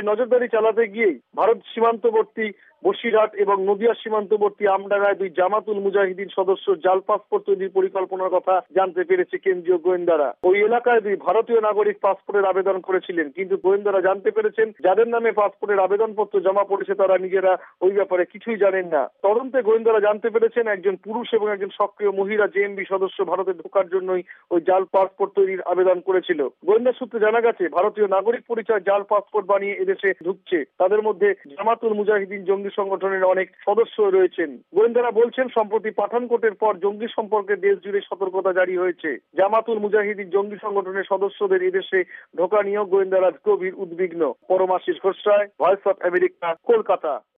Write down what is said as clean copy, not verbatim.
সেই নজরদারি চালাতে গিয়েই ভারত সীমান্তবর্তী বসিরহাট এবং নদিয়া সীমান্তবর্তী আমডাঙ্গায় দুই জামাতুল মুজাহিদিন সদস্য জাল পাসপোর্ট তৈরির পরিকল্পনার কথা জানতে পেরেছে কেন্দ্রীয় গোয়েন্দারা। ওই এলাকায় দুই ভারতীয় নাগরিক পাসপোর্টের আবেদন করেছিলেন, কিন্তু গোয়েন্দারা জানতে পেরেছেন যাদের নামে পাসপোর্টের আবেদনপত্র জমা পড়েছে তারা নিজেরা ওই ব্যাপারে কিছুই জানেন না। তদন্তে গোয়েন্দারা জানতে পেরেছেন একজন পুরুষ এবং একজন সক্রিয় মহিলা জেএমবি সদস্য ভারতে ঢোকার জন্যই ওই জাল পাসপোর্ট তৈরির আবেদন করেছিল। গোয়েন্দা সূত্রে জানা গেছে ভারতীয় নাগরিক পরিচয় জাল পাসপোর্ট বানিয়ে এদেশে ঢুকছে। তাদের মধ্যে জামাতুল মুজাহিদিন জঙ্গি সংগঠনের অনেক সদস্য রয়েছেন। গোয়েন্দারা বলছেন সম্প্রতি পাঠানকোটের পর জঙ্গি সম্পর্কে দেশ জুড়ে সতর্কতা জারি হয়েছে। জামাতুল মুজাহিদিন জঙ্গি সংগঠনের সদস্যদের এদেশে ঢোকা নিয়েও গোয়েন্দারা গভীর উদ্বিগ্ন। Paramashish Ghosh Roy, Voice of America, Kolkata.